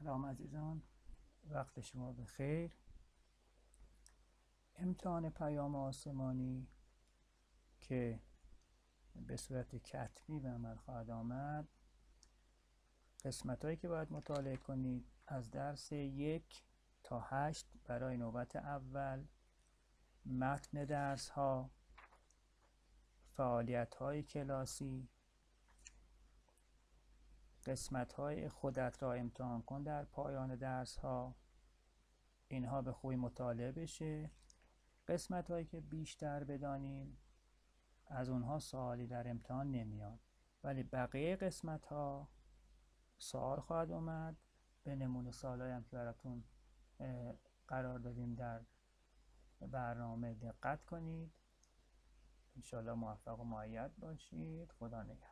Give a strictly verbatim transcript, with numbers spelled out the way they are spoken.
سلام عزیزان، وقت شما بخیر. امتحان پیام آسمانی که به صورت کتبی به عمل خواهد آمد، قسمت هایی که باید مطالعه کنید از درس یک تا هشت برای نوبت اول، متن درس ها، فعالیت های کلاسی، قسمت های خودت را امتحان کن در پایان درس ها، اینها به خوبی مطالعه بشه. قسمت هایی که بیشتر بدانیم از اونها سوالی در امتحان نمیاد، ولی بقیه قسمت ها سوال خواهد اومد. به نمونه سوال هم که براتون قرار دادیم در برنامه دقت کنید. انشالله موفق و مؤید باشید. خدا نگهدار.